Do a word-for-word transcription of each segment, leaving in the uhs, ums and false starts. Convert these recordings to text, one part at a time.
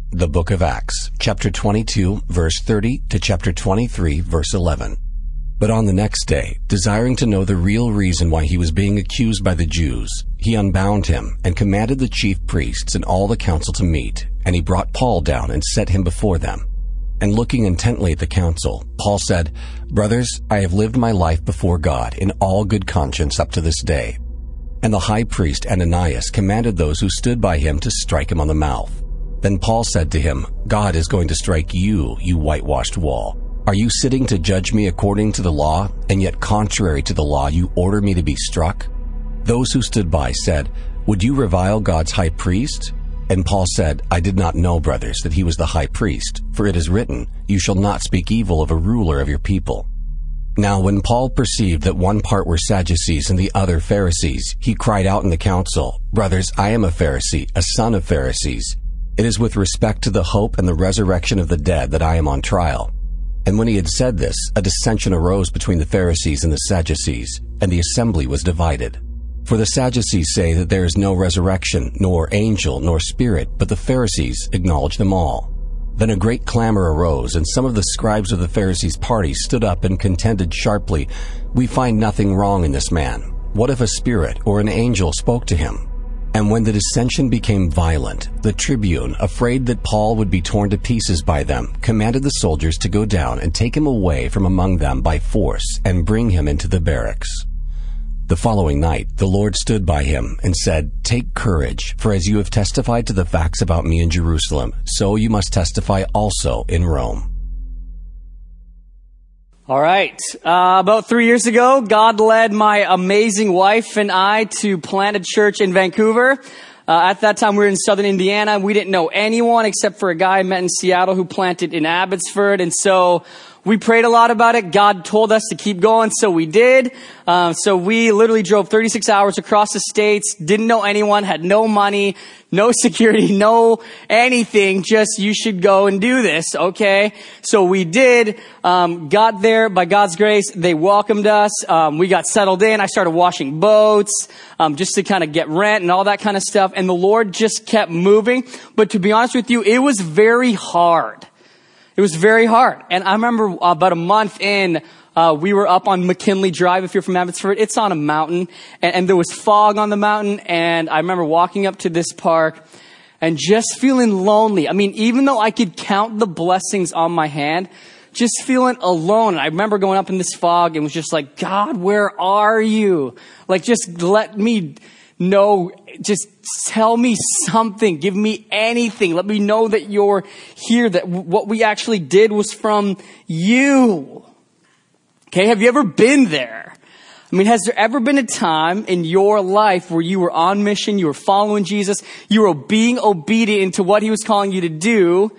The book of Acts, chapter twenty-two, verse thirty to chapter twenty-three, verse eleven. But on the next day, desiring to know the real reason why he was being accused by the Jews, he unbound him and commanded the chief priests and all the council to meet, and he brought Paul down and set him before them. And looking intently at the council, Paul said, "Brothers, I have lived my life before God in all good conscience up to this day." And the high priest Ananias commanded those who stood by him to strike him on the mouth. Then Paul said to him, "God is going to strike you, you whitewashed wall. Are you sitting to judge me according to the law, and yet contrary to the law you order me to be struck?" Those who stood by said, "Would you revile God's high priest?" And Paul said, "I did not know, brothers, that he was the high priest, for it is written, 'You shall not speak evil of a ruler of your people.'" Now when Paul perceived that one part were Sadducees and the other Pharisees, he cried out in the council, "Brothers, I am a Pharisee, a son of Pharisees. It is with respect to the hope and the resurrection of the dead that I am on trial." And when he had said this, a dissension arose between the Pharisees and the Sadducees, and the assembly was divided. For the Sadducees say that there is no resurrection, nor angel, nor spirit, but the Pharisees acknowledge them all. Then a great clamor arose, and some of the scribes of the Pharisees' party stood up and contended sharply, "We find nothing wrong in this man. What if a spirit or an angel spoke to him?" And when the dissension became violent, the tribune, afraid that Paul would be torn to pieces by them, commanded the soldiers to go down and take him away from among them by force and bring him into the barracks. The following night, the Lord stood by him and said, "Take courage, for as you have testified to the facts about me in Jerusalem, so you must testify also in Rome." All right. Uh, about three years ago, God led my amazing wife and I to plant a church in Vancouver. Uh, at that time, we were in southern Indiana. We didn't know anyone except for a guy I met in Seattle who planted in Abbotsford. And so we prayed a lot about it. God told us to keep going, so we did. Uh, so we literally drove thirty-six hours across the states, didn't know anyone, had no money, no security, no anything, just you should go and do this, okay? So we did, um, got there by God's grace. They welcomed us. Um, we got settled in. I started washing boats, um, just to kind of get rent and all that kind of stuff. And the Lord just kept moving. But to be honest with you, it was very hard. It was very hard. And I remember about a month in, uh, we were up on McKinley Drive. If you're from Abbotsford, it's on a mountain, and, and there was fog on the mountain. And I remember walking up to this park and just feeling lonely. I mean, even though I could count the blessings on my hand, just feeling alone. And I remember going up in this fog and was just like, "God, where are you? Like, just let me know, just tell me something, give me anything. Let me know that you're here, that w- what we actually did was from you." Okay, have you ever been there? I mean, has there ever been a time in your life where you were on mission, you were following Jesus, you were being obedient to what he was calling you to do,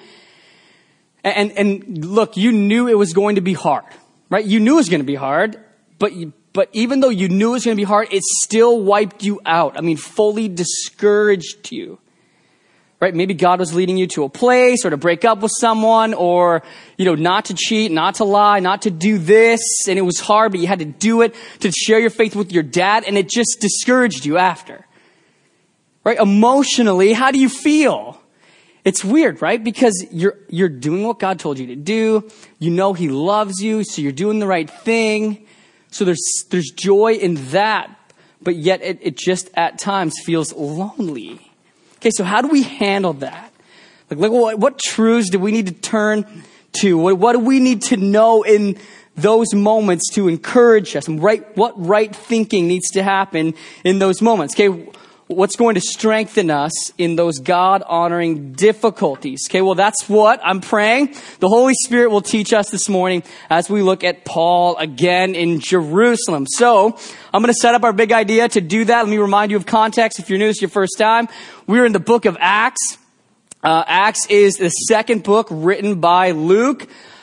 and, and look, you knew it was going to be hard, right? You knew it was going to be hard, but you But even though you knew it was going to be hard, it still wiped you out. I mean, fully discouraged you. Right? Maybe God was leading you to a place, or to break up with someone, or, you know, not to cheat, not to lie, not to do this. And it was hard, but you had to do it to share your faith with your dad. And it just discouraged you after. Right? Emotionally, how do you feel? It's weird, right? Because you're, you're doing what God told you to do. You know he loves you, so you're doing the right thing. So there's there's joy in that, but yet it, it just at times feels lonely. Okay, so how do we handle that? Like, like what, what truths do we need to turn to? What, what do we need to know in those moments to encourage us? And right, what right thinking needs to happen in those moments? Okay, what's going to strengthen us in those God-honoring difficulties? Okay, well, that's what I'm praying the Holy Spirit will teach us this morning as we look at Paul again in Jerusalem. So I'm going to set up our big idea. To do that, let me remind you of context. If you're new, this is your first time. We're in the book of Acts. Uh, Acts is the second book written by Luke.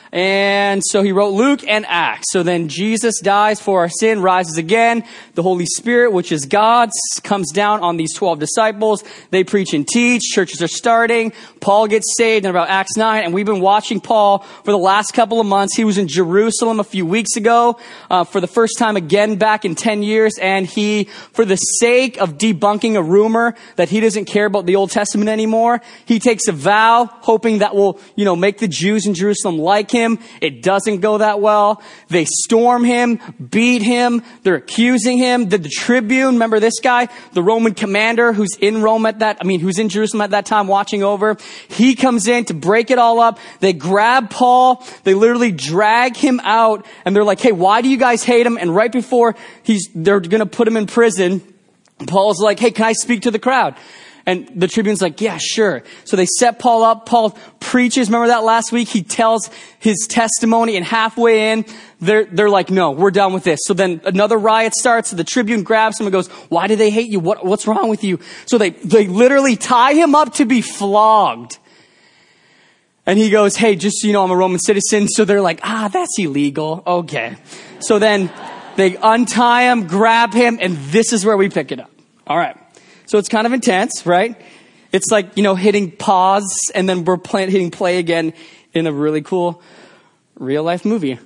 And so he wrote Luke and Acts. So then Jesus dies for our sin, rises again. The Holy Spirit, which is God, comes down on these twelve disciples. They preach and teach. Churches are starting. Paul gets saved in about Acts nine. And we've been watching Paul for the last couple of months. He was in Jerusalem a few weeks ago uh, for the first time again back in ten years. And he, for the sake of debunking a rumor that he doesn't care about the Old Testament anymore, he takes a vow hoping that will, you know, make the Jews in Jerusalem like him. It doesn't go that well. They storm him, beat him. They're accusing him. The, the tribune, remember this guy, the Roman commander who's in Rome at that, I mean, who's in Jerusalem at that time watching over. He comes in to break it all up. They grab Paul. They literally drag him out and they're like, hey, why do you guys hate him? And right before he's, they're going to put him in prison, Paul's like, hey, can I speak to the crowd? And the tribune's like, yeah, sure. So they set Paul up. Paul preaches. Remember that last week? He tells his testimony, and halfway in, they're, they're like, no, we're done with this. So then another riot starts. So the tribune grabs him and goes, why do they hate you? What, what's wrong with you? So they, they literally tie him up to be flogged. And he goes, hey, just so you know, I'm a Roman citizen. So they're like, ah, that's illegal. Okay. So then they untie him, grab him, and this is where we pick it up. All right. So it's kind of intense, right? It's like, you know, hitting pause and then we're play, hitting play again in a really cool real life movie.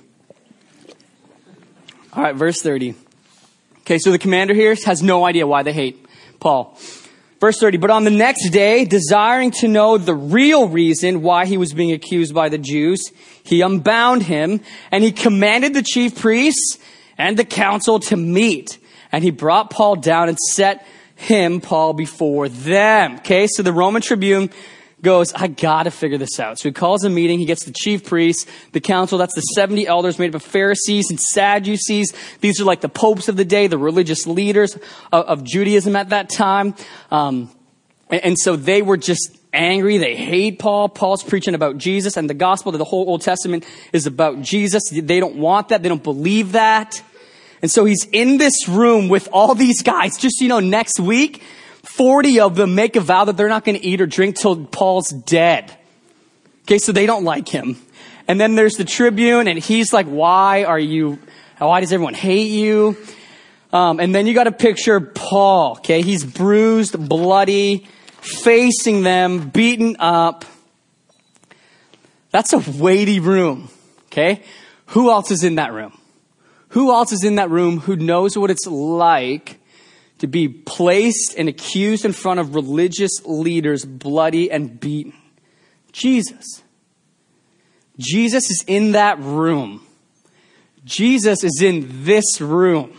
All right, verse thirty. Okay, so the commander here has no idea why they hate Paul. Verse thirty, but on the next day, desiring to know the real reason why he was being accused by the Jews, he unbound him and he commanded the chief priests and the council to meet. And he brought Paul down and set him, Paul, before them. Okay, so the Roman tribune goes, I gotta figure this out. So he calls a meeting. He gets the chief priests, the council. That's the seventy elders made up of Pharisees and Sadducees. These are like the popes of the day, the religious leaders of, of Judaism at that time. Um, and, and so they were just angry. They hate Paul. Paul's preaching about Jesus and the gospel. The whole Old Testament is about Jesus. They don't want that. They don't believe that. And so he's in this room with all these guys. Just so you know, next week, forty of them make a vow that they're not going to eat or drink till Paul's dead. Okay, so they don't like him. And then there's the tribune, and he's like, why are you, why does everyone hate you? Um, and then you got to picture Paul, okay? He's bruised, bloody, facing them, beaten up. That's a weighty room, okay? Who else is in that room? Who else is in that room who knows what it's like to be placed and accused in front of religious leaders, bloody and beaten? Jesus. Jesus is in that room. Jesus is in this room.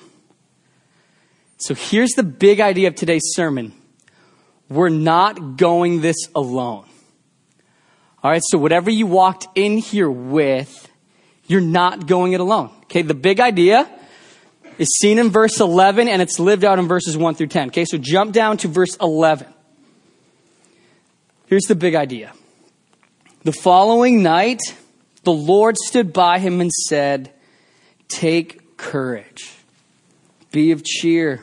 So here's the big idea of today's sermon. We're not going this alone. All right, so whatever you walked in here with, you're not going it alone. Okay, the big idea is seen in verse eleven and it's lived out in verses one through ten. Okay, so jump down to verse eleven. Here's the big idea. The following night, the Lord stood by him and said, take courage. Be of cheer.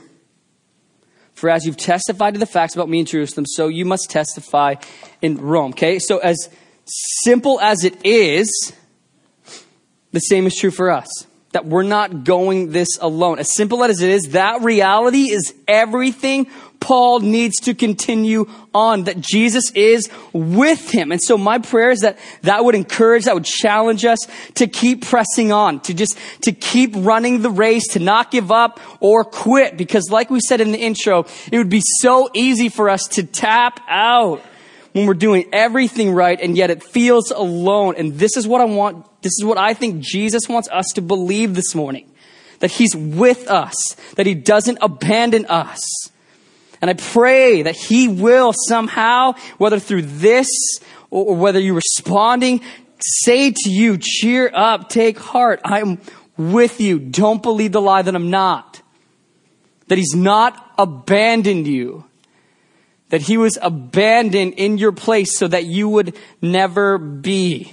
For as you've testified to the facts about me in Jerusalem, so you must testify in Rome. Okay, so as simple as it is, the same is true for us. That we're not going this alone. As simple as it is, that reality is everything Paul needs to continue on. That Jesus is with him. And so my prayer is that that would encourage, that would challenge us to keep pressing on. To just, to keep running the race, to not give up or quit. Because like we said in the intro, it would be so easy for us to tap out when we're doing everything right, and yet it feels alone. And this is what I want, this is what I think Jesus wants us to believe this morning. That he's with us, that he doesn't abandon us. And I pray that he will somehow, whether through this or whether you're responding, say to you, cheer up, take heart, I'm with you. Don't believe the lie that I'm not. That he's not abandoned you. That he was abandoned in your place so that you would never be.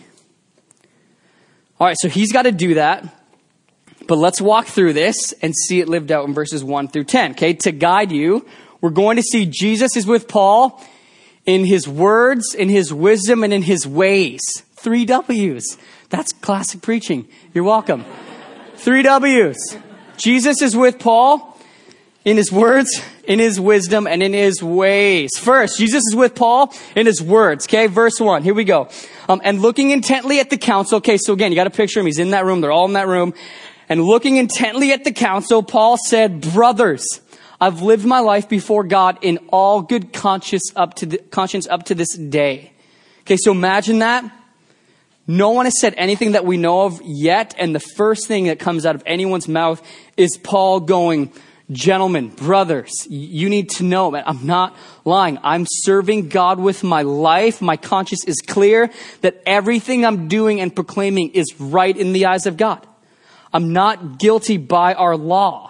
All right, so he's got to do that. But let's walk through this and see it lived out in verses one through ten. Okay, to guide you, we're going to see Jesus is with Paul in his words, in his wisdom, and in his ways three W's. That's classic preaching. You're welcome. Three W's. Jesus is with Paul in his words, in his wisdom, and in his ways. First, Jesus is with Paul in his words. Okay, verse one. Here we go. Um, and looking intently at the council. Okay, so again, you got to picture him. He's in that room. They're all in that room. And looking intently at the council, Paul said, brothers, I've lived my life before God in all good conscience up to the, conscience up to this day. Okay, so imagine that. No one has said anything that we know of yet. And the first thing that comes out of anyone's mouth is Paul going, gentlemen, brothers, you need to know, man, I'm not lying. I'm serving God with my life. My conscience is clear that everything I'm doing and proclaiming is right in the eyes of God. I'm not guilty by our law.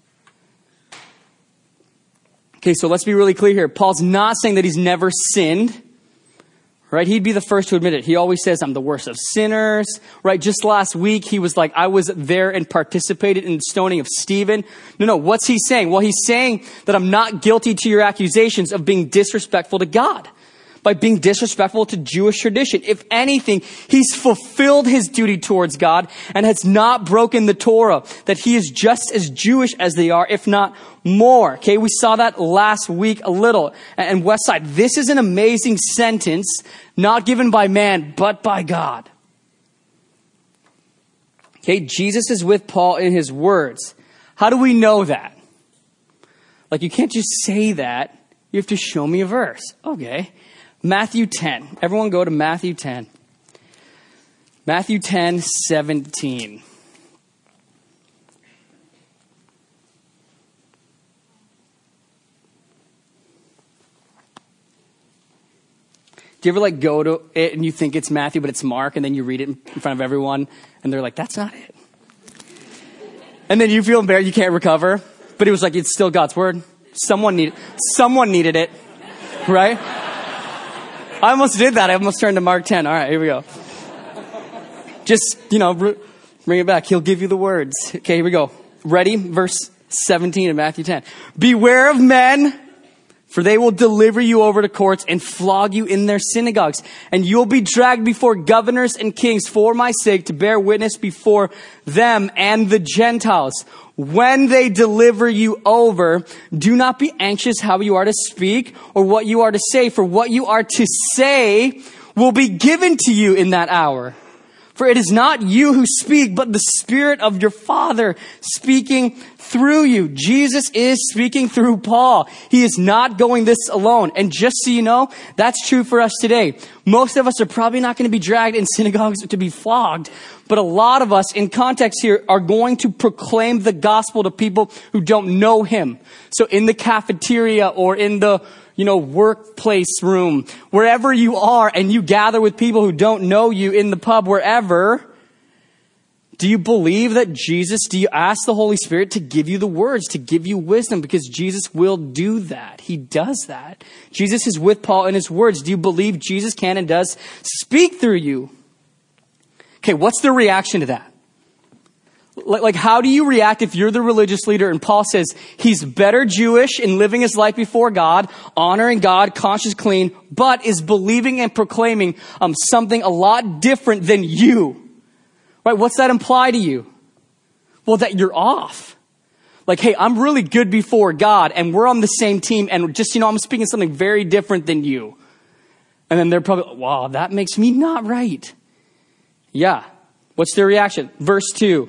Okay, so let's be really clear here. Paul's not saying that he's never sinned, right? He'd be the first to admit it. He always says, I'm the worst of sinners, right? Just last week, he was like, I was there and participated in the stoning of Stephen. No, no, what's he saying? Well, he's saying that I'm not guilty to your accusations of being disrespectful to God, by being disrespectful to Jewish tradition. If anything, he's fulfilled his duty towards God and has not broken the Torah, that he is just as Jewish as they are, if not more. Okay, we saw that last week a little. And Westside, this is an amazing sentence, not given by man, but by God. Okay, Jesus is with Paul in his words. How do we know that? Like, you can't just say that. You have to show me a verse. Okay. Matthew ten. Everyone go to Matthew ten. Matthew ten, seventeen. Do you ever like go to it and you think it's Matthew, but it's Mark, and then you read it in front of everyone and they're like, that's not it. And then you feel embarrassed, you can't recover. But it was like, it's still God's word. Someone needed, someone needed it, right? I almost did that. I almost turned to Mark ten. All right, here we go. Just, you know, bring it back. He'll give you the words. Okay, here we go. Ready? Verse seventeen of Matthew ten. Beware of men, for they will deliver you over to courts and flog you in their synagogues. And you'll be dragged before governors and kings for my sake to bear witness before them and the Gentiles. When they deliver you over, do not be anxious how you are to speak or what you are to say, for what you are to say will be given to you in that hour. For it is not you who speak, but the Spirit of your Father speaking through you. Jesus is speaking through Paul. He is not going this alone. And just so you know, that's true for us today. Most of us are probably not going to be dragged in synagogues to be flogged. But a lot of us, in context here, are going to proclaim the gospel to people who don't know him. So in the cafeteria or in the, you know, workplace room, wherever you are, and you gather with people who don't know you, in the pub, wherever, do you believe that Jesus, do you ask the Holy Spirit to give you the words, to give you wisdom? Because Jesus will do that. He does that. Jesus is with Paul in his words. Do you believe Jesus can and does speak through you? Okay, what's the reaction to that? Like, like, how do you react if you're the religious leader and Paul says he's better Jewish in living his life before God, honoring God, conscious, clean, but is believing and proclaiming um, something a lot different than you? Right? What's that imply to you? Well, that you're off. Like, hey, I'm really good before God and we're on the same team, and just, you know, I'm speaking something very different than you. And then they're probably, wow, that makes me not right. Yeah. What's their reaction? Verse two.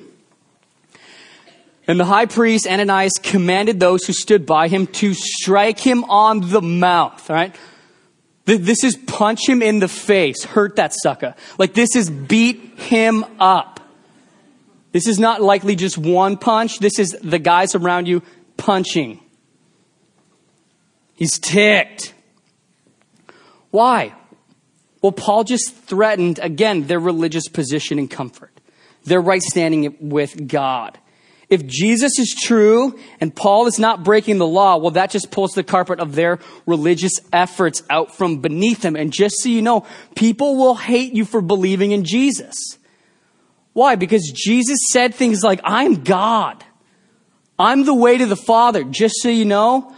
And the high priest Ananias commanded those who stood by him to strike him on the mouth. All right. This is punch him in the face. Hurt that sucker. Like, this is beat him up. This is not likely just one punch. This is the guys around you punching. He's ticked. Why? Well, Paul just threatened, again, their religious position and comfort, their right standing with God. If Jesus is true and Paul is not breaking the law, well, that just pulls the carpet of their religious efforts out from beneath them. And just so you know, people will hate you for believing in Jesus. Why? Because Jesus said things like, I'm God. I'm the way to the Father. Just so you know,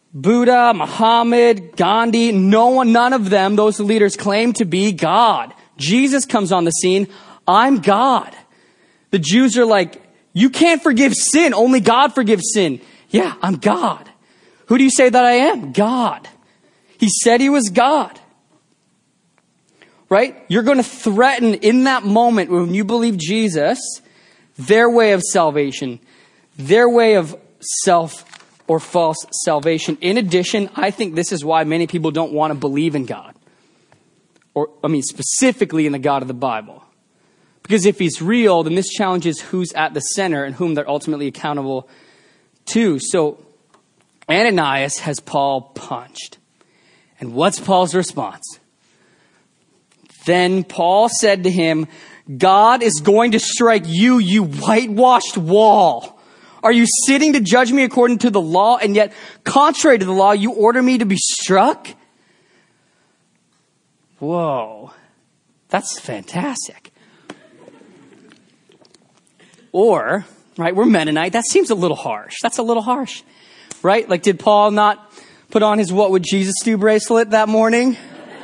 Buddha, Muhammad, Gandhi, no one, none of them, those leaders, claim to be God. Jesus comes on the scene. I'm God. The Jews are like, you can't forgive sin. Only God forgives sin. Yeah, I'm God. Who do you say that I am? God. He said he was God. Right? You're going to threaten in that moment when you believe Jesus, their way of salvation, their way of self or false salvation. In addition, I think this is why many people don't want to believe in God. Or, I mean, specifically in the God of the Bible. Because if he's real, then this challenges who's at the center and whom they're ultimately accountable to. So Ananias has Paul punched. And what's Paul's response? Then Paul said to him, God is going to strike you, you whitewashed wall. Are you sitting to judge me according to the law, and yet contrary to the law, you order me to be struck? Whoa, that's fantastic. Or, right, we're Mennonite. That seems a little harsh. That's a little harsh, right? Like, did Paul not put on his What Would Jesus Do bracelet that morning?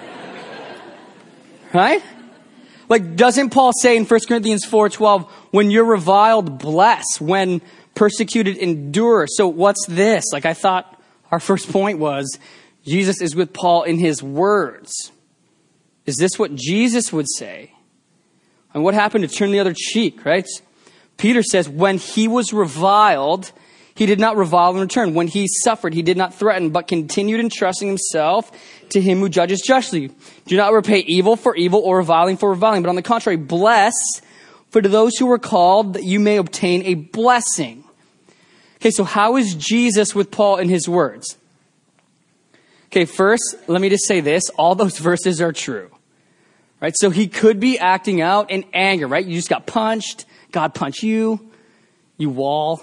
Right? Like, doesn't Paul say in First Corinthians four twelve, when you're reviled, bless. When persecuted, endure. So what's this? Like, I thought our first point was Jesus is with Paul in his words. Is this what Jesus would say? And what happened to turn the other cheek, right? Peter says, when he was reviled, he did not revile in return. When he suffered, he did not threaten, but continued entrusting himself to him who judges justly. Do not repay evil for evil or reviling for reviling, but on the contrary, bless, for to those who were called, that you may obtain a blessing. Okay, so how is Jesus with Paul in his words? Okay, first, let me just say this. All those verses are true. Right? So he could be acting out in anger, right? You just got punched. God punched you. You wall.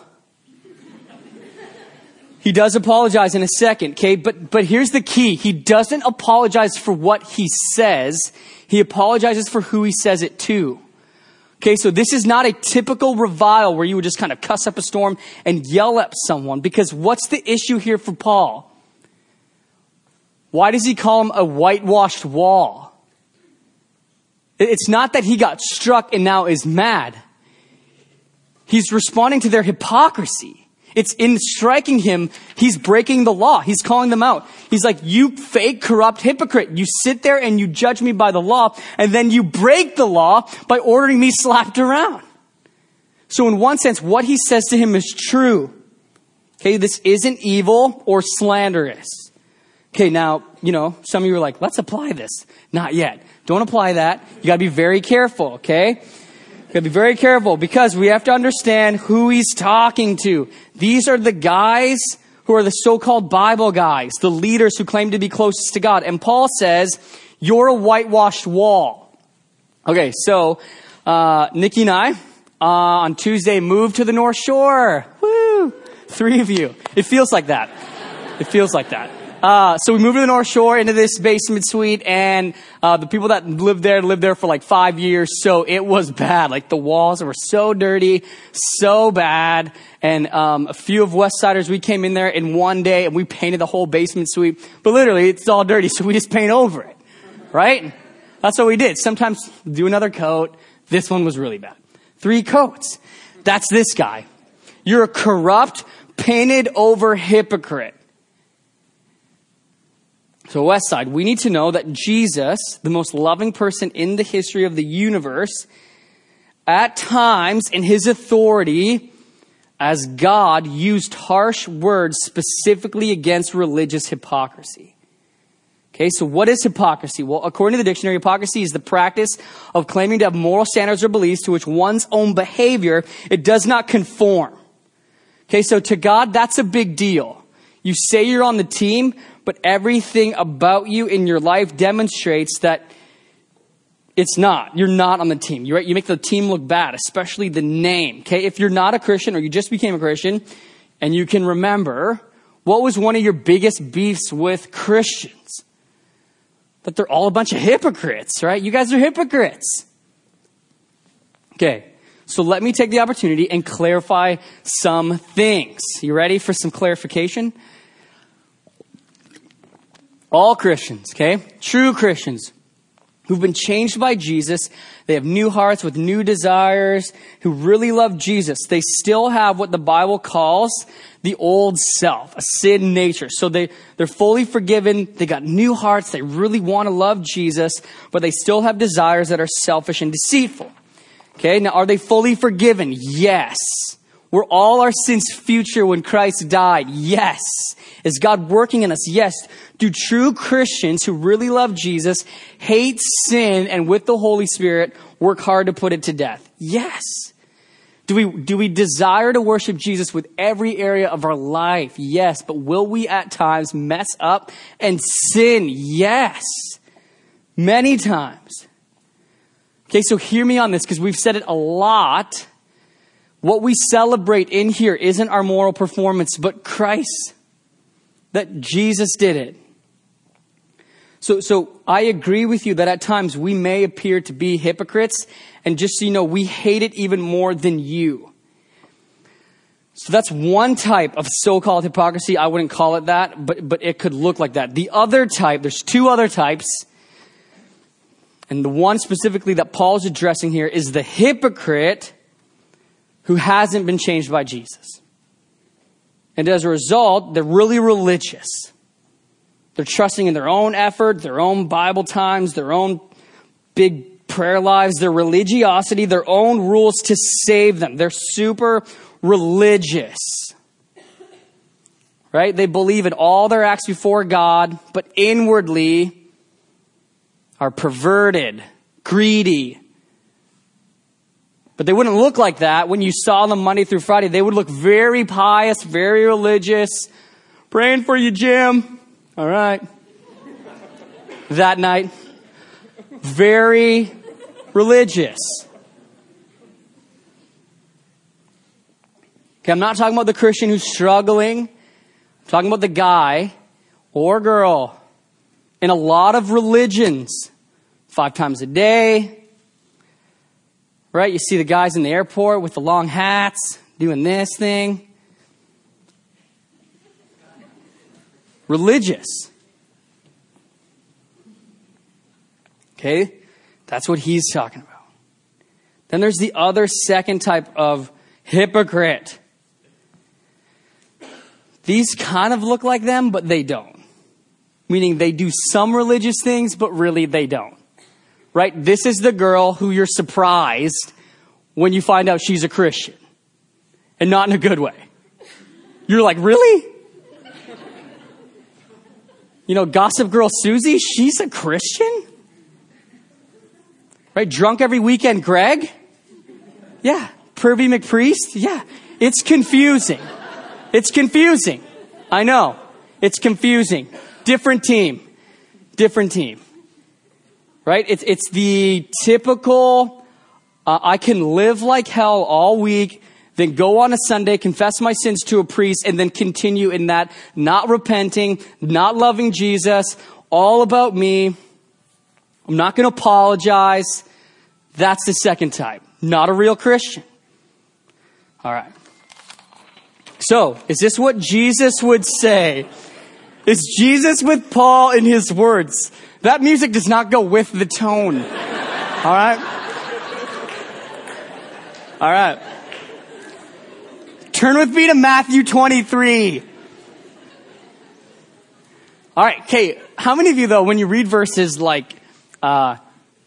He does apologize in a second, okay? But but here's the key. He doesn't apologize for what he says. He apologizes for who he says it to. Okay, so this is not a typical revile where you would just kind of cuss up a storm and yell at someone. Because what's the issue here for Paul? Why does he call him a whitewashed wall? It's not that he got struck and now is mad. He's responding to their hypocrisy. It's in striking him, he's breaking the law. He's calling them out. He's like, you fake, corrupt hypocrite. You sit there and you judge me by the law, and then you break the law by ordering me slapped around. So in one sense, what he says to him is true. Okay, this isn't evil or slanderous. Okay, now, you know, some of you are like, let's apply this. Not yet. Don't apply that. You gotta be very careful, okay? You gotta be very careful because we have to understand who he's talking to. These are the guys who are the so-called Bible guys, the leaders who claim to be closest to God. And Paul says, you're a whitewashed wall. Okay, so, uh, Nikki and I, uh, on Tuesday moved to the North Shore. Woo! Three of you. It feels like that. It feels like that. Uh, so we moved to the North Shore into this basement suite, and uh, the people that lived there lived there for like five years. So it was bad. Like the walls were so dirty, so bad. And um, a few of West Siders, we came in there in one day and we painted the whole basement suite. But literally, it's all dirty, so we just paint over it, right? That's what we did. Sometimes do another coat. This one was really bad. Three coats. That's this guy. You're a corrupt, painted over hypocrite. So West Side, we need to know that Jesus, the most loving person in the history of the universe, at times in his authority as God used harsh words specifically against religious hypocrisy. Okay, so what is hypocrisy? Well, according to the dictionary, hypocrisy is the practice of claiming to have moral standards or beliefs to which one's own behavior, it does not conform. Okay, so to God, that's a big deal. You say you're on the team, but everything about you in your life demonstrates that it's not. You're not on the team. You're right. You make the team look bad, especially the name. Okay, if you're not a Christian or you just became a Christian, and you can remember, what was one of your biggest beefs with Christians? That they're all a bunch of hypocrites, right? You guys are hypocrites. Okay, so let me take the opportunity and clarify some things. You ready for some clarification? All Christians, okay? True Christians who've been changed by Jesus. They have new hearts with new desires, who really love Jesus. They still have what the Bible calls the old self, a sin nature. So they, they're fully forgiven. They got new hearts. They really want to love Jesus, but they still have desires that are selfish and deceitful. Okay, now are they fully forgiven? Yes. Were all our sins future when Christ died? Yes. Is God working in us? Yes. Do true Christians who really love Jesus hate sin and with the Holy Spirit work hard to put it to death? Yes. Do we, do we desire to worship Jesus with every area of our life? Yes. But will we at times mess up and sin? Yes. Many times. Okay, so hear me on this because we've said it a lot. What we celebrate in here isn't our moral performance, but Christ. That Jesus did it. So, so I agree with you that at times we may appear to be hypocrites. And just so you know, we hate it even more than you. So that's one type of so-called hypocrisy. I wouldn't call it that, but, but it could look like that. The other type, there's two other types. And the one specifically that Paul's addressing here is the hypocrite who hasn't been changed by Jesus. And as a result, they're really religious. They're trusting in their own effort, their own Bible times, their own big prayer lives, their religiosity, their own rules to save them. They're super religious. Right? They believe in all their acts before God, but inwardly are perverted, greedy. But they wouldn't look like that when you saw them Monday through Friday. They would look very pious, very religious. Praying for you, Jim. All right. That night. Very religious. Okay, I'm not talking about the Christian who's struggling. I'm talking about the guy or girl in a lot of religions. Five times a day. Right? You see the guys in the airport with the long hats doing this thing. Religious. Okay? That's what he's talking about. Then there's the other second type of hypocrite. These kind of look like them, but they don't. Meaning they do some religious things, but really they don't. Right? This is the girl who you're surprised when you find out she's a Christian. And not in a good way. You're like, really? You know, Gossip Girl Susie, she's a Christian? Right? Drunk every weekend Greg? Yeah. Pervy McPriest? Yeah. It's confusing. It's confusing. I know. It's confusing. Different team. Different team. Right? It's, it's the typical, uh, I can live like hell all week, then go on a Sunday, confess my sins to a priest, and then continue in that, not repenting, not loving Jesus, all about me. I'm not going to apologize. That's the second type. Not a real Christian. All right. So, is this what Jesus would say? Is Jesus with Paul in his words? That music does not go with the tone. All right? All right. Turn with me to Matthew twenty-three. All right, okay. How many of you, though, when you read verses like uh,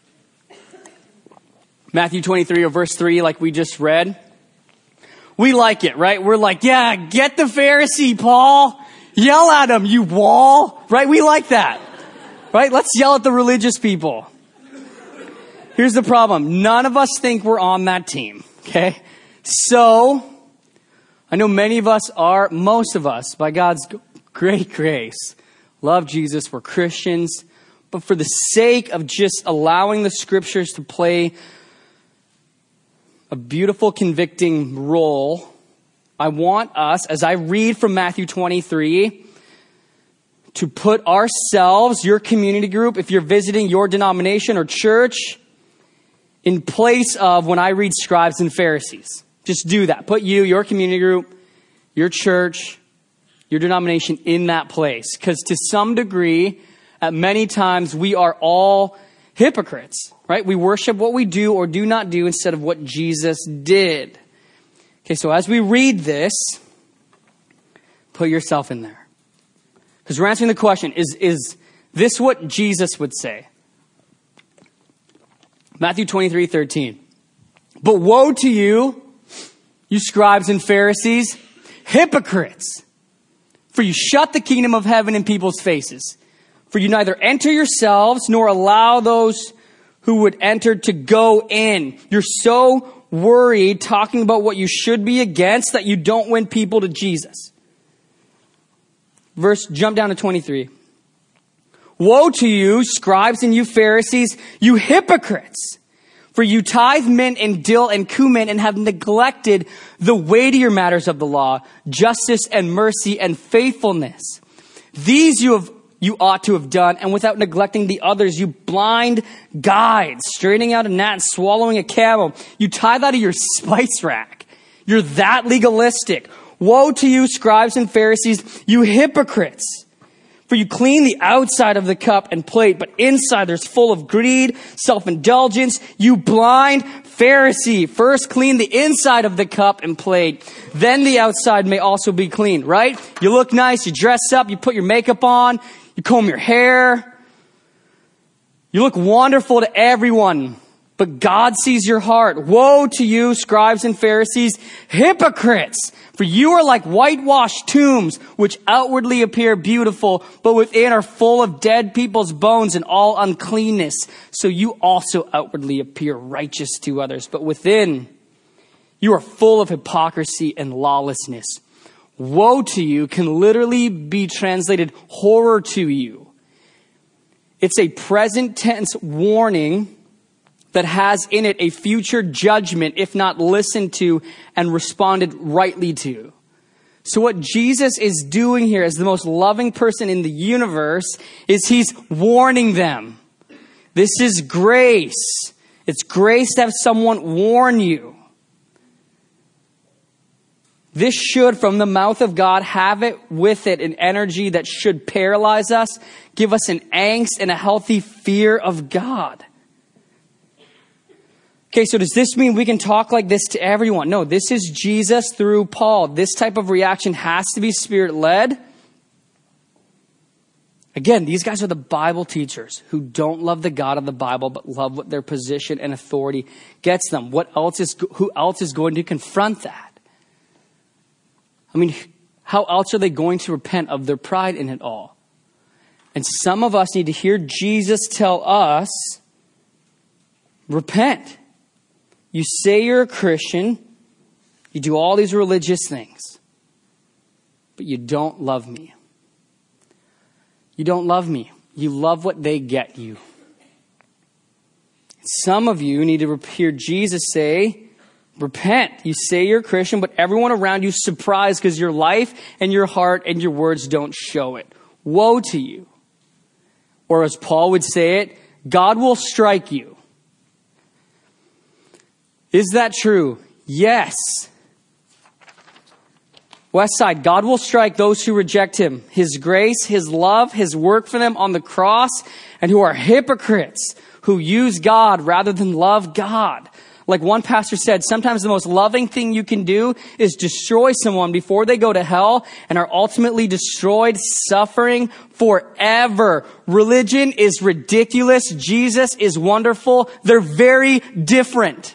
Matthew twenty-three or verse three, like we just read, we like it, right? We're like, yeah, get the Pharisee, Paul. Yell at him, you wall. Right? We like that. Right? Let's yell at the religious people. Here's the problem. None of us think we're on that team. Okay? So, I know many of us are, most of us, by God's great grace, love Jesus. We're Christians. But for the sake of just allowing the scriptures to play a beautiful convicting role, I want us, as I read from Matthew twenty-three, to put ourselves, your community group, if you're visiting your denomination or church, in place of when I read scribes and Pharisees. Just do that. Put you, your community group, your church, your denomination in that place. Because to some degree, at many times, we are all hypocrites, right? We worship what we do or do not do instead of what Jesus did. Okay, so as we read this, put yourself in there. Because we're answering the question, is, is this what Jesus would say? Matthew twenty-three thirteen. But woe to you, you scribes and Pharisees, hypocrites! For you shut the kingdom of heaven in people's faces. For you neither enter yourselves nor allow those who would enter to go in. You're so worried talking about what you should be against that you don't win people to Jesus. Verse, jump down to twenty-three. Woe to you, scribes and you Pharisees, you hypocrites! For you tithe mint and dill and cumin and have neglected the weightier matters of the law, justice and mercy and faithfulness. These you have you ought to have done, and without neglecting the others, you blind guides, straightening out a gnat and swallowing a camel. You tithe out of your spice rack. You're that legalistic. Woe to you, scribes and Pharisees, you hypocrites! For you clean the outside of the cup and plate, but inside there's full of greed, self-indulgence. You blind Pharisee, first clean the inside of the cup and plate, then the outside may also be clean, right? You look nice, you dress up, you put your makeup on, you comb your hair. You look wonderful to everyone, but God sees your heart. Woe to you, scribes and Pharisees, hypocrites! For you are like whitewashed tombs, which outwardly appear beautiful, but within are full of dead people's bones and all uncleanness. So you also outwardly appear righteous to others, but within you are full of hypocrisy and lawlessness. Woe to you can literally be translated horror to you. It's a present tense warning that has in it a future judgment if not listened to and responded rightly to. So what Jesus is doing here as the most loving person in the universe is he's warning them. This is grace. It's grace to have someone warn you. This should, from the mouth of God, have it with it an energy that should paralyze us, give us an angst and a healthy fear of God. Okay, so does this mean we can talk like this to everyone? No, this is Jesus through Paul. This type of reaction has to be Spirit-led. Again, these guys are the Bible teachers who don't love the God of the Bible, but love what their position and authority gets them. What else is, who else is going to confront that? I mean, how else are they going to repent of their pride in it all? And some of us need to hear Jesus tell us, repent. You say you're a Christian, you do all these religious things, but you don't love me. You don't love me. You love what they get you. Some of you need to hear Jesus say, repent. You say you're a Christian, but everyone around you is surprised because your life and your heart and your words don't show it. Woe to you. Or as Paul would say it, God will strike you. Is that true? Yes. Westside, God will strike those who reject him. His grace, his love, his work for them on the cross, and who are hypocrites, who use God rather than love God. Like one pastor said, sometimes the most loving thing you can do is destroy someone before they go to hell and are ultimately destroyed, suffering forever. Religion is ridiculous. Jesus is wonderful. They're very different.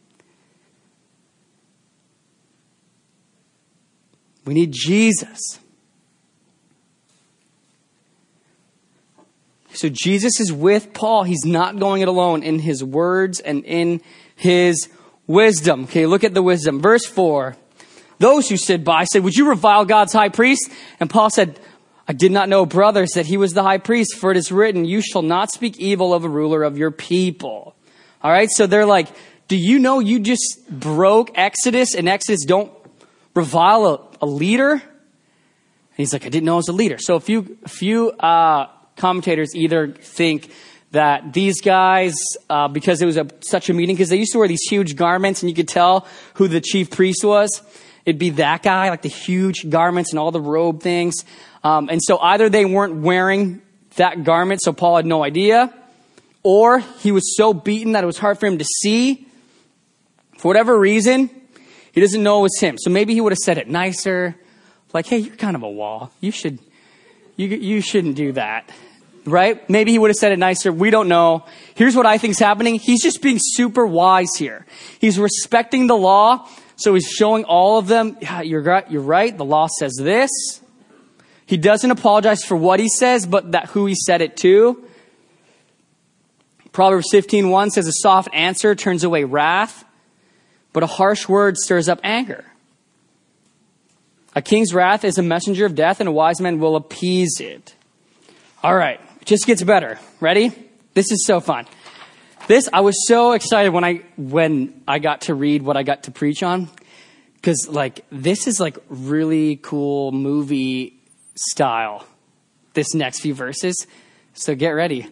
We need Jesus. So Jesus is with Paul. He's not going it alone in his words and in his wisdom. Okay, look at the wisdom. Verse four. Those who stood by said, would you revile God's high priest? And Paul said, I did not know, brothers, that he was the high priest, for it is written, you shall not speak evil of a ruler of your people. All right, so they're like, do you know you just broke Exodus, and Exodus don't revile a a leader? And he's like, I didn't know I was a leader. So a few, a few uh, commentators either think that these guys, uh, because it was a, such a meeting, because they used to wear these huge garments and you could tell who the chief priest was. It'd be that guy, like the huge garments and all the robe things. Um, and so either they weren't wearing that garment, so Paul had no idea, or he was so beaten that it was hard for him to see. For whatever reason, he doesn't know it was him. So maybe he would have said it nicer. Like, hey, you're kind of a wall. You should, you, you shouldn't do that. Right? Maybe he would have said it nicer. We don't know. Here's what I think is happening. He's just being super wise here. He's respecting the law. So he's showing all of them, yeah, you're right, you're right. The law says this. He doesn't apologize for what he says, but that who he said it to. Proverbs fifteen one says a soft answer turns away wrath, but a harsh word stirs up anger. A king's wrath is a messenger of death, and a wise man will appease it. All right. Just gets better. Ready? This is so fun. This, I was so excited when I, when I got to read what I got to preach on. Cause like, this is like really cool movie style. This next few verses. So get ready.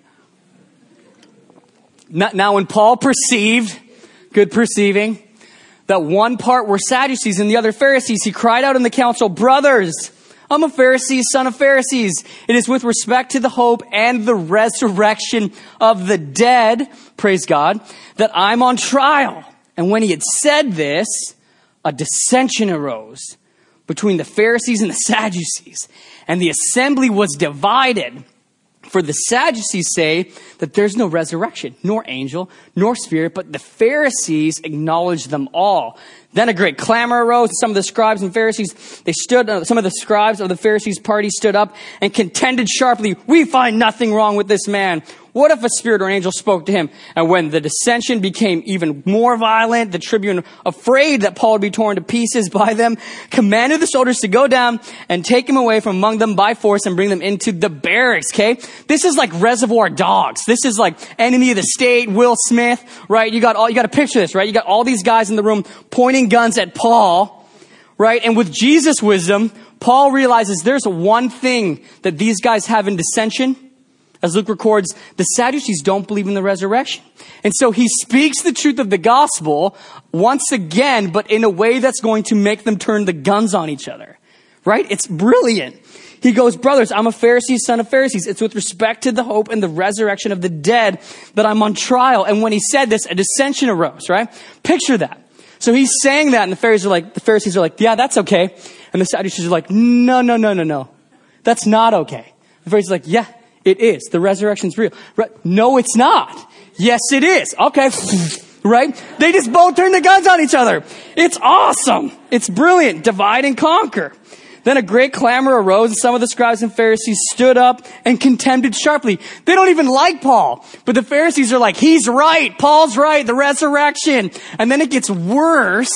Now, when Paul perceived, good perceiving, that one part were Sadducees and the other Pharisees, he cried out in the council, brothers, I'm a Pharisee, son of Pharisees. It is with respect to the hope and the resurrection of the dead, praise God, that I'm on trial. And when he had said this, a dissension arose between the Pharisees and the Sadducees, and the assembly was divided. For the Sadducees say that there's no resurrection, nor angel, nor spirit, but the Pharisees acknowledge them all. Then a great clamor arose. Some of the scribes and Pharisees, they stood, uh, some of the scribes of the Pharisees' party stood up and contended sharply, we find nothing wrong with this man. What if a spirit or an angel spoke to him? And when the dissension became even more violent, the tribune, afraid that Paul would be torn to pieces by them, commanded the soldiers to go down and take him away from among them by force and bring them into the barracks, okay? This is like Reservoir Dogs. This is like Enemy of the State, Will Smith, right? You got all, you got to picture this, right? You got all these guys in the room pointing guns at Paul, right? And with Jesus' wisdom, Paul realizes there's one thing that these guys have in dissension. As Luke records, the Sadducees don't believe in the resurrection. And so he speaks the truth of the gospel once again, but in a way that's going to make them turn the guns on each other. Right? It's brilliant. He goes, brothers, I'm a Pharisee, son of Pharisees. It's with respect to the hope and the resurrection of the dead that I'm on trial. And when he said this, a dissension arose, right? Picture that. So he's saying that, and the Pharisees are like, the Pharisees are like, yeah, that's okay. And the Sadducees are like, no, no, no, no, no. That's not okay. The Pharisees are like, yeah, it is. The resurrection's real. Right? No, it's not. Yes, it is. Okay. Right? They just both turn the guns on each other. It's awesome. It's brilliant. Divide and conquer. Then a great clamor arose, and some of the scribes and Pharisees stood up and contended sharply. They don't even like Paul. But the Pharisees are like, he's right. Paul's right. The resurrection. And then it gets worse.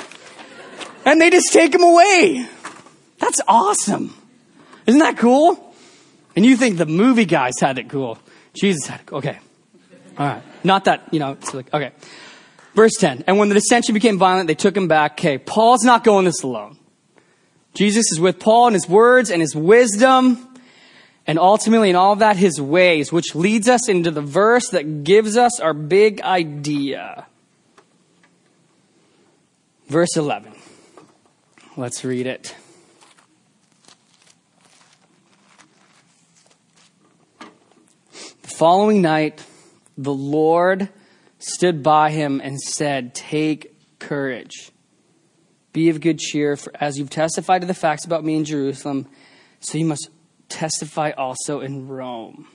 And they just take him away. That's awesome. Isn't that cool? And you think the movie guys had it cool. Jesus had it cool. Okay. All right. Not that, you know, it's like, okay. Verse ten. And when the dissension became violent, they took him back. Okay. Paul's not going this alone. Jesus is with Paul in his words and his wisdom. And ultimately in all of that, his ways, which leads us into the verse that gives us our big idea. Verse eleven. Let's read it. The following night, the Lord stood by him and said, take courage. Be of good cheer, for as you've testified to the facts about me in Jerusalem, so you must testify also in Rome.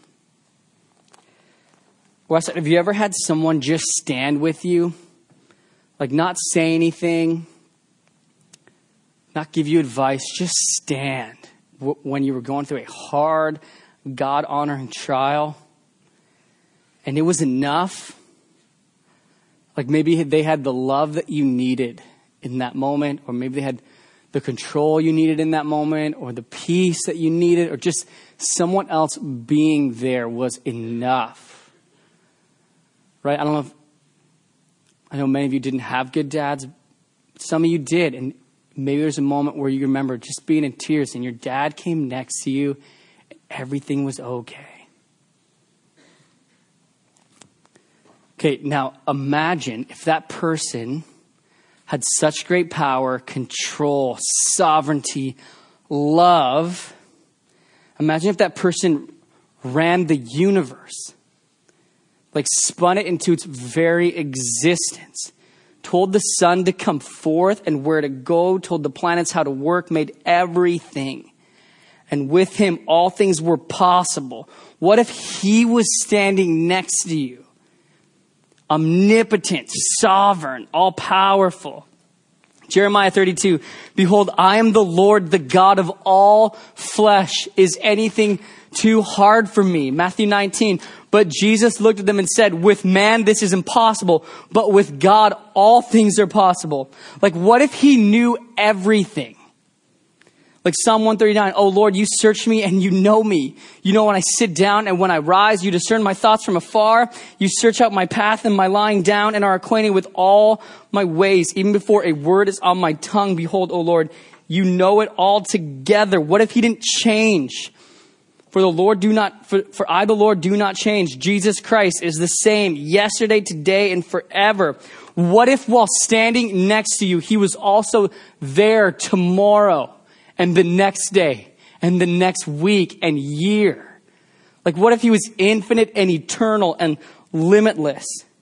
Wes, have you ever had someone just stand with you? Like not say anything, not give you advice, just stand when you were going through a hard, God-honoring trial? And it was enough. Like maybe they had the love that you needed in that moment, or maybe they had the control you needed in that moment, or the peace that you needed, or just someone else being there was enough. Right? I don't know if, I know many of you didn't have good dads. Some of you did. And maybe there's a moment where you remember just being in tears and your dad came next to you and everything was okay. Okay, now imagine if that person had such great power, control, sovereignty, love. Imagine if that person ran the universe. like spun it into its very existence, told the sun to come forth and where to go, told the planets how to work, made everything. And with him, all things were possible. What if he was standing next to you? Omnipotent, sovereign, all-powerful. Jeremiah thirty-two, behold, I am the Lord, the God of all flesh. Is anything too hard for me? Matthew nineteen, but Jesus looked at them and said, with man this is impossible, but with God all things are possible. Like, what if he knew everything? Like Psalm one thirty-nine, oh Lord, you search me and you know me. You know when I sit down and when I rise, you discern my thoughts from afar. You search out my path and my lying down and are acquainted with all my ways. Even before a word is on my tongue, behold, oh Lord, you know it all together. What if he didn't change? For the Lord do not, for, for I, the Lord, do not change. Jesus Christ is the same yesterday, today, and forever. What if while standing next to you, he was also there tomorrow? And the next day, and the next week, and year. Like, what if he was infinite and eternal and limitless?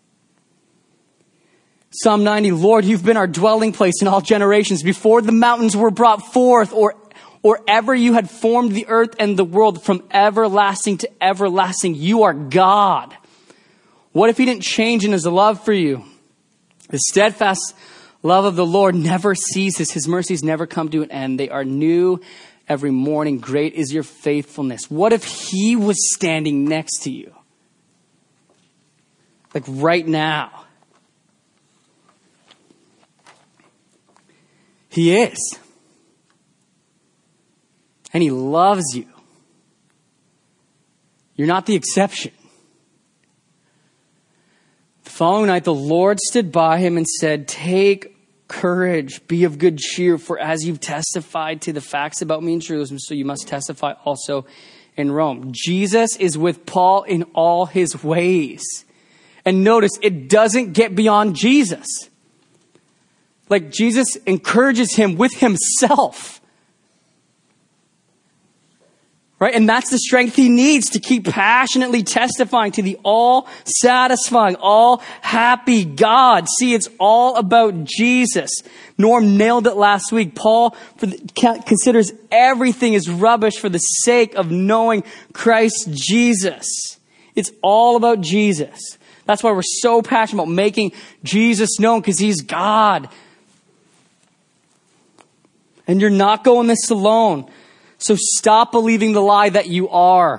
Psalm ninety, Lord, you've been our dwelling place in all generations. Before the mountains were brought forth, or, or ever you had formed the earth and the world, from everlasting to everlasting, you are God. What if he didn't change in his love for you? The steadfast love of the Lord never ceases. His mercies never come to an end. They are new every morning. Great is your faithfulness. What if he was standing next to you? Like right now. He is. And he loves you. You're not the exception. The following night, the Lord stood by him and said, take courage, be of good cheer, for as you've testified to the facts about me in Jerusalem, so you must testify also in Rome. Jesus is with Paul in all his ways. And notice, it doesn't get beyond Jesus. Like, Jesus encourages him with himself. Right? And that's the strength he needs to keep passionately testifying to the all-satisfying, all-happy God. See, it's all about Jesus. Norm nailed it last week. Paul for the, considers everything is rubbish for the sake of knowing Christ Jesus. It's all about Jesus. That's why we're so passionate about making Jesus known, because he's God. And you're not going this alone. So stop believing the lie that you are.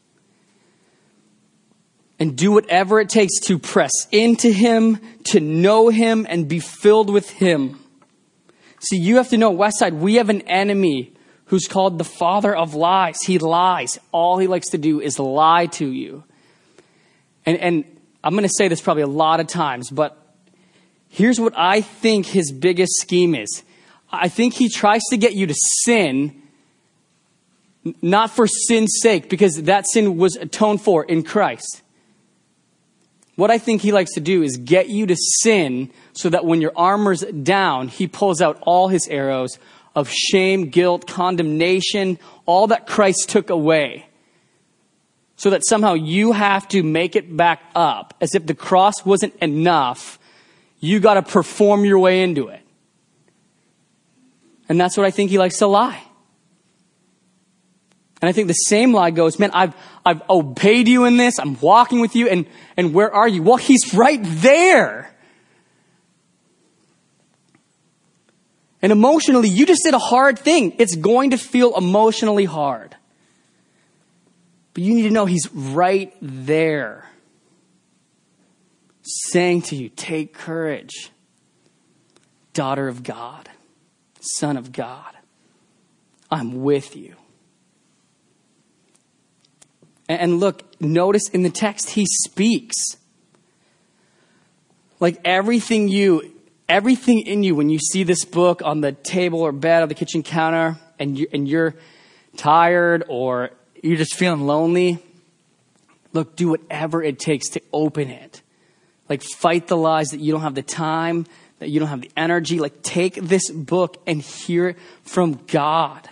And do whatever it takes to press into him, to know him, and be filled with him. See, you have to know, Westside, we have an enemy who's called the father of lies. He lies. All he likes to do is lie to you. And, and I'm going to say this probably a lot of times, but here's what I think his biggest scheme is. I think he tries to get you to sin, not for sin's sake, because that sin was atoned for in Christ. What I think he likes to do is get you to sin so that when your armor's down, he pulls out all his arrows of shame, guilt, condemnation, all that Christ took away. So that somehow you have to make it back up, as if the cross wasn't enough. You got to perform your way into it. And that's what I think he likes to lie. And I think the same lie goes, man, I've, I've obeyed you in this. I'm walking with you. And, and where are you? Well, he's right there. And emotionally, you just did a hard thing. It's going to feel emotionally hard. But you need to know he's right there. Saying to you, take courage. Daughter of God. Son of God. I'm with you. And look, notice in the text, he speaks. Like everything you, everything in you, when you see this book on the table or bed or the kitchen counter, and, you, and you're tired or you're just feeling lonely, look, do whatever it takes to open it. Like fight the lies that you don't have the time, that you don't have the energy. Like take this book and hear it from God.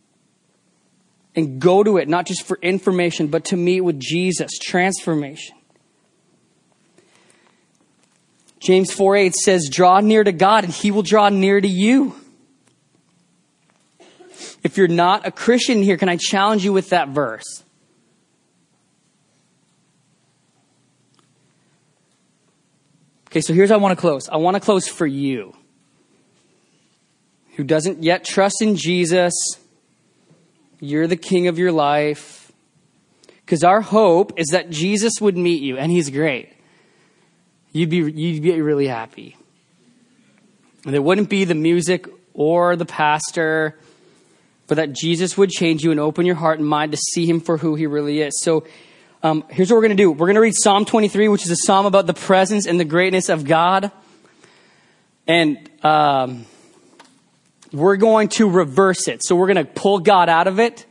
And go to it, not just for information, but to meet with Jesus, transformation. James four eight says, draw near to God and he will draw near to you. If you're not a Christian here, can I challenge you with that verse? Okay, so here's how I want to close. I want to close for you who doesn't yet trust in Jesus. You're the king of your life. Because our hope is that Jesus would meet you, and he's great. You'd be, you'd be really happy. And it wouldn't be the music or the pastor, but that Jesus would change you and open your heart and mind to see him for who he really is. So um, here's what we're going to do. We're going to read Psalm twenty-three, which is a psalm about the presence and the greatness of God. And um, we're going to reverse it. So we're going to pull God out of it.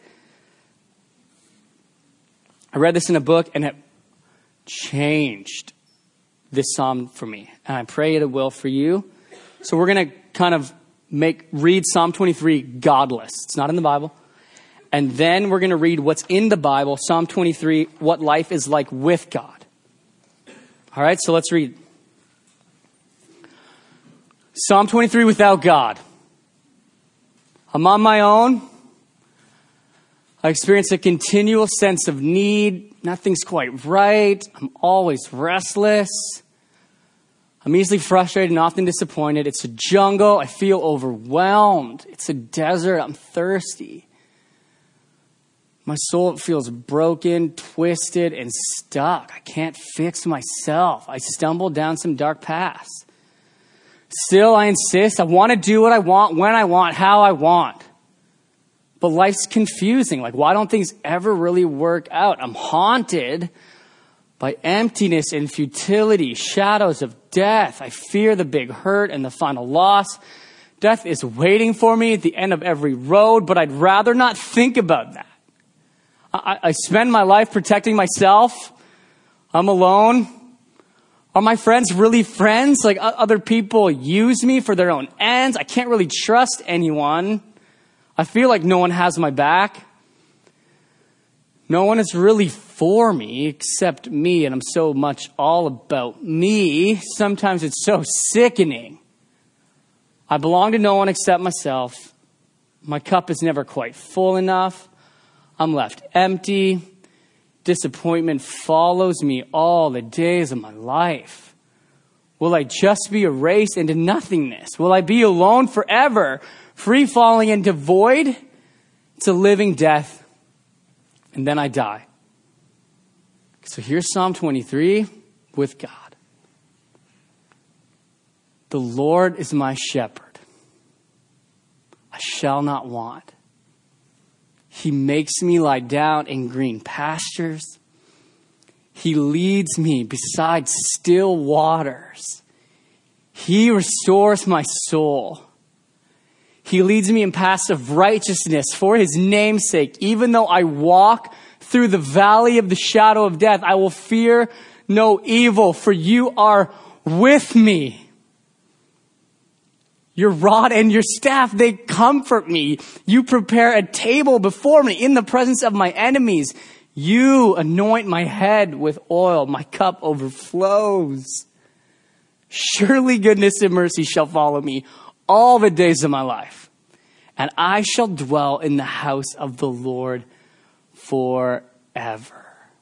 I read this in a book, and it changed this psalm for me. And I pray it will for you. So we're going to kind of make read Psalm twenty-three godless. It's not in the Bible. And then we're going to read what's in the Bible, Psalm twenty-three, what life is like with God. All right, so let's read. Psalm twenty-three, without God. I'm on my own. I experience a continual sense of need. Nothing's quite right. I'm always restless. I'm easily frustrated and often disappointed. It's a jungle. I feel overwhelmed. It's a desert. I'm thirsty. My soul feels broken, twisted, and stuck. I can't fix myself. I stumble down some dark paths. Still, I insist. I want to do what I want, when I want, how I want. But life's confusing. Like, why don't things ever really work out? I'm haunted by emptiness and futility, shadows of death. I fear the big hurt and the final loss. Death is waiting for me at the end of every road, but I'd rather not think about that. I, I spend my life protecting myself. I'm alone. Are my friends really friends? Like, other people use me for their own ends. I can't really trust anyone. I feel like no one has my back. No one is really for me except me, and I'm so much all about me. Sometimes it's so sickening. I belong to no one except myself. My cup is never quite full enough. I'm left empty. Disappointment follows me all the days of my life. Will I just be erased into nothingness? Will I be alone forever? Free falling into void? It's a living death. And then I die. So here's Psalm twenty-three with God. The Lord is my shepherd. I shall not want. He makes me lie down in green pastures. He leads me beside still waters. He restores my soul. He leads me in paths of righteousness for his name's sake. Even though I walk through the valley of the shadow of death, I will fear no evil, for you are with me. Your rod and your staff, they comfort me. You prepare a table before me in the presence of my enemies. You anoint my head with oil. My cup overflows. Surely goodness and mercy shall follow me all the days of my life, and I shall dwell in the house of the Lord forever.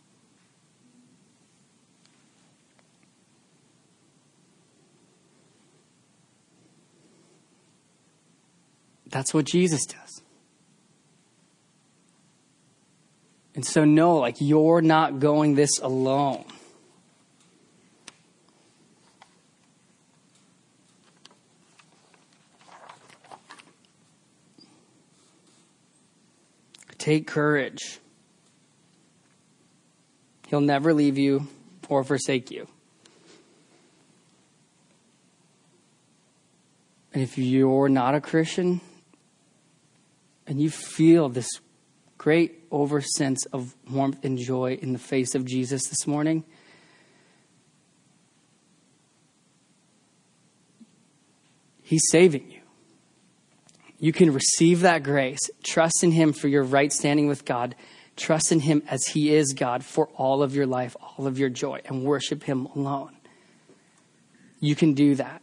That's what Jesus does. And so know, like, you're not going this alone. Take courage. He'll never leave you or forsake you. And if you're not a Christian and you feel this great over sense of warmth and joy in the face of Jesus this morning, he's saving you. You can receive that grace. Trust in him for your right standing with God. Trust in him as he is God for all of your life, all of your joy, and worship him alone. You can do that.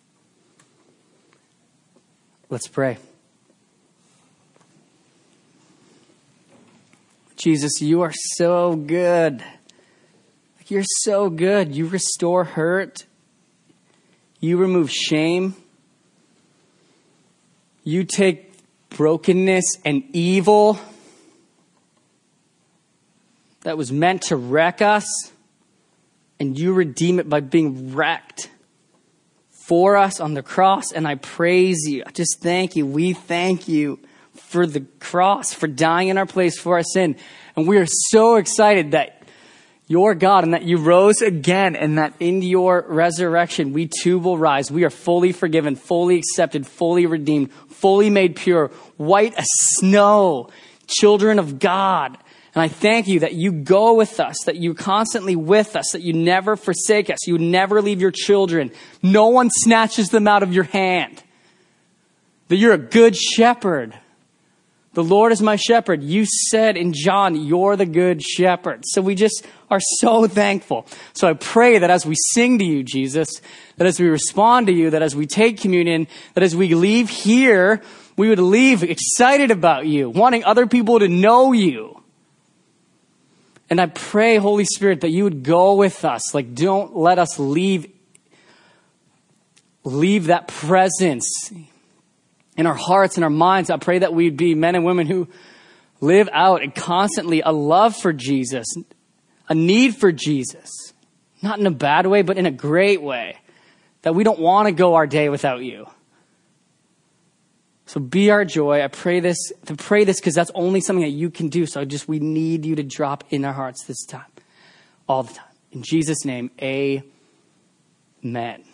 Let's pray. Jesus, you are so good. You're so good. You restore hurt. You remove shame. You take brokenness and evil that was meant to wreck us, and you redeem it by being wrecked for us on the cross. And I praise you. I just thank you. We thank you for the cross, for dying in our place for our sin. And we are so excited that you're God and that you rose again, and that in your resurrection, we too will rise. We are fully forgiven, fully accepted, fully redeemed, fully made pure, white as snow, children of God. And I thank you that you go with us, that you're constantly with us, that you never forsake us. You never leave your children. No one snatches them out of your hand. That you're a good shepherd. The Lord is my shepherd. You said in John, you're the good shepherd. So we just are so thankful. So I pray that as we sing to you, Jesus, that as we respond to you, that as we take communion, that as we leave here, we would leave excited about you, wanting other people to know you. And I pray, Holy Spirit, that you would go with us. Like, don't let us leave, leave that presence in our hearts and our minds. I pray that we'd be men and women who live out and constantly a love for Jesus, a need for Jesus, not in a bad way, but in a great way, that we don't want to go our day without you. So be our joy. I pray this, to pray this because that's only something that you can do. So just, we need you to drop in our hearts this time, all the time. In Jesus' name, amen.